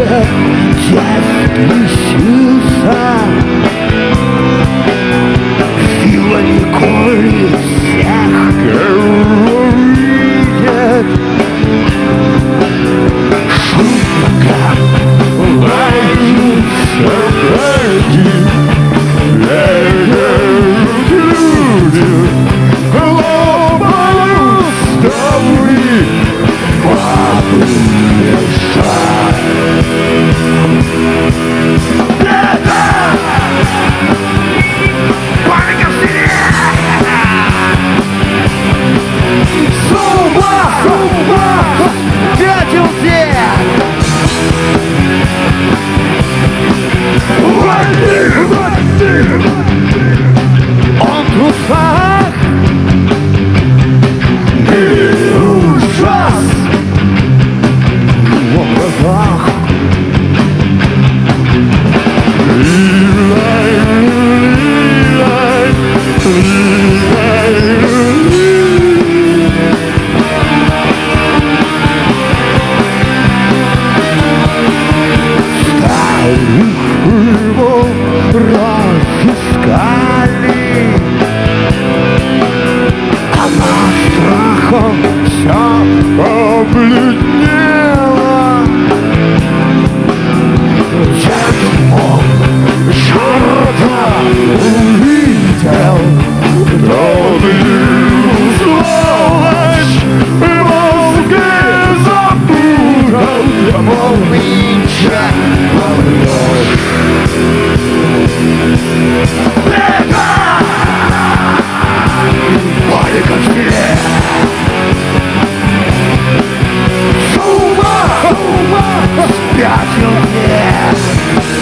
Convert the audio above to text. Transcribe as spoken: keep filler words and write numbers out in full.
Дед лишился, сила Николи всех видит. Шутка ложится враги, лежат люди, глобалу ставли, папы мешают. Он в трусах и ужас в образах. Его разыскали, она страхом вся побледнела. Дед он черта увидел, добил сволочь, и мозги запутал, мол, ничего. Паника в стиле. С ума, с ума спятил мне.